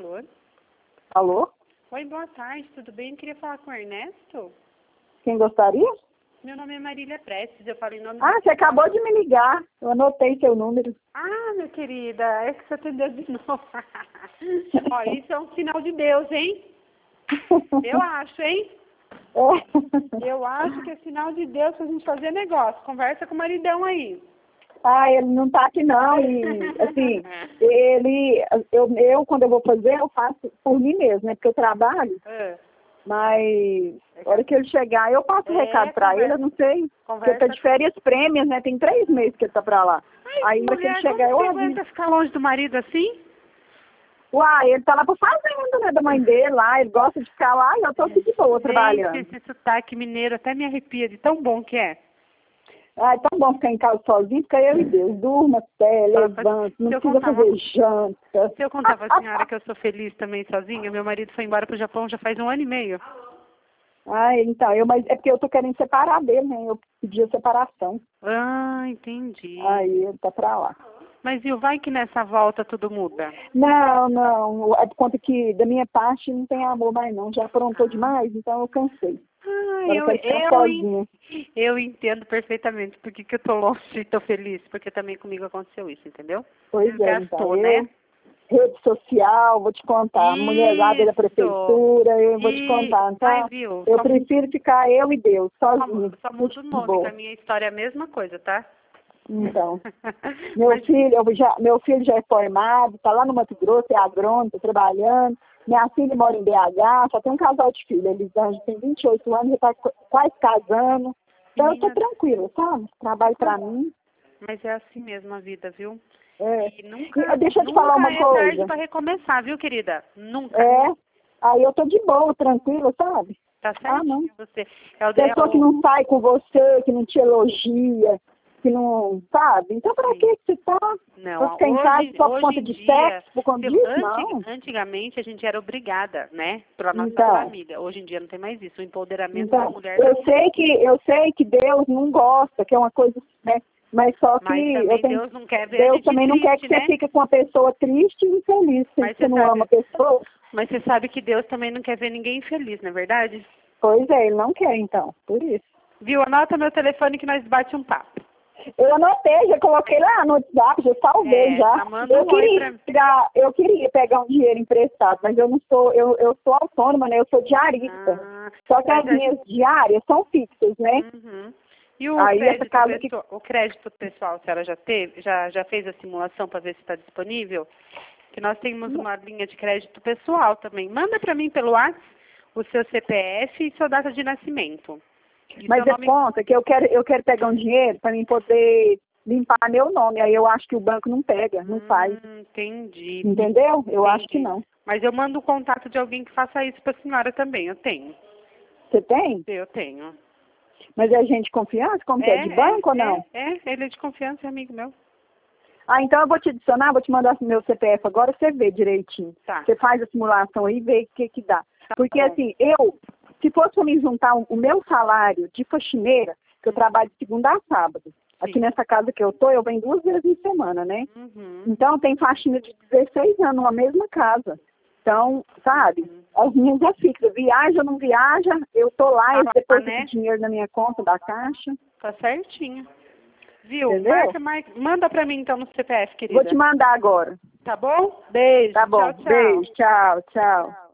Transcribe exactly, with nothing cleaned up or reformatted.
Alô? Alô? Oi, boa tarde, tudo bem? Eu queria falar com o Ernesto. Quem gostaria? Meu nome é Marília Prestes, eu falo em nome Ah, do... você acabou de me ligar. Eu anotei seu número. Ah, minha querida, é que você atendeu de novo. Ó, isso é um sinal de Deus, hein? Eu acho, hein? É. Eu acho que é sinal de Deus pra gente fazer negócio. Conversa com o maridão aí. Ah, ele não tá aqui não. E, assim, ele... Eu, eu, quando eu vou fazer, eu faço por mim mesmo, né? Porque eu trabalho. É. Mas, na hora que ele chegar, eu passo o É, recado pra conversa- ele. Eu não sei. Porque conversa ele tá de férias prêmias, né? Tem três meses que ele tá pra lá. Ai, Aí, na hora que ele mulher, chegar, como eu você aviso. aguenta ficar longe do marido assim? Uai, ele tá lá pra fazenda, né? Da mãe dele lá. Ele gosta de ficar lá e eu tô aqui de boa, trabalhando. Gente, esse sotaque mineiro até me arrepia de tão bom que é. Ah, é tão bom ficar em casa sozinho, fica eu e Deus. Durma até, levanta, não Se eu precisa contar fazer uma- janta. Se eu contar pra senhora que eu sou feliz também sozinha, meu marido foi embora pro Japão já faz um ano e meio. Ah, então, eu, mas é porque eu tô querendo separar dele, né? Eu pedi a separação. Ah, entendi. Aí ele tá pra lá. Mas viu, vai que nessa volta tudo muda. Não, não, é por conta que da minha parte não tem amor mais não. Já aprontou demais, então eu cansei. Ah, Agora eu eu, quero ficar eu, sozinha. eu entendo perfeitamente por que que eu tô longe e tô feliz, porque também comigo aconteceu isso, entendeu? Pois é, então. Desgastou, Eu, né? rede social, vou te contar, mulherada da Isso. prefeitura, eu vou te E... contar. Então, Ai, viu? eu Só, prefiro ficar eu e Deus, só, sozinha. só muda o de nome, boa. que a minha história é a mesma coisa, tá? Então, meu Mas, filho, eu já, meu filho já é formado, está lá no Mato Grosso, é agrônomo, está trabalhando. Minha filha mora em B H, só tem um casal de filhos. Eles já têm vinte e oito anos, já está quase casando. Então eu estou menina, tranquila, sabe? Trabalho para mim. mas é assim mesmo a vida, viu? É. E nunca, E, deixa eu te nunca falar uma é tarde coisa. para recomeçar, viu, querida? Nunca. É. Aí eu tô de boa, tranquila, sabe? Tá Ah, não. certinho você. É o, é Pessoa que o... não sai com você, que não te elogia, que não, sabe? Então pra Sim. que que você tá? Não, Pra ficar em casa hoje, só por hoje conta em de dia, sexo, por conta se- disso? antig- Não. antigamente a gente era obrigada, né, pela nossa Então, família. Hoje em dia não tem mais isso. O empoderamento da então, mulher eu tá... sei que eu sei que Deus não gosta, que é uma coisa, né? Mas só que Mas eu também tenho, Deus não quer ver a Deus gente também não quer triste, que você né? fique com uma pessoa triste e infeliz. Se Mas você você não ama a sabe, pessoa, mas você sabe que Deus também não quer ver ninguém infeliz, não é verdade? pois é, ele não quer então, por isso. Viu? Anota meu telefone que nós bate um papo. Eu anotei, já coloquei lá no WhatsApp, já salvei É, já. já manda Eu um oi queria, pra mim. pegar, eu queria pegar um dinheiro emprestado, mas eu não sou, eu, eu sou autônoma, né? Eu sou diarista. Ah, Só que mas as a- minhas diárias são fixas, né? Uhum. E o Aí essa crédito casa que. pessoal, o crédito pessoal, a senhora já teve? Já, já fez a simulação para ver se está disponível? Que nós temos uma linha de crédito pessoal também. Manda para mim pelo WhatsApp o seu C P F e sua data de nascimento. E Mas seu é nome... conta que eu quero, eu quero pegar um dinheiro para mim poder limpar meu nome. Aí eu acho que o banco não pega, não faz. Hum, entendi. Entendeu? Eu acho que Entendi. não. Mas eu mando o contato de alguém que faça isso para a senhora também. Eu tenho. Você tem? Eu tenho. Mas é gente de confiança, como que é de banco ou não? É, é, ele é de confiança, é amigo meu. Ah, então eu vou te adicionar, vou te mandar meu C P F agora, você vê direitinho. Tá. Você faz a simulação aí e vê o que que dá. Tá Porque bom. assim, eu, se fosse para me juntar o meu salário de faxineira, que eu trabalho de segunda a sábado, aqui Sim. nessa casa que eu tô, eu venho duas vezes em semana, né? Uhum. Então tem faxina de dezesseis anos na mesma casa. Então, sabe, Uhum. as minhas é fixa. Viaja ou não viaja, eu tô lá, Tá eles lá, depositam né? dinheiro na minha conta da caixa. Tá certinho. Viu? Entendeu? Marca, marca. Manda pra mim então no C P F, Vou querida. te mandar agora. Tá bom? Beijo. Tá bom. Tchau, tchau. Beijo. Tchau, tchau. Tchau.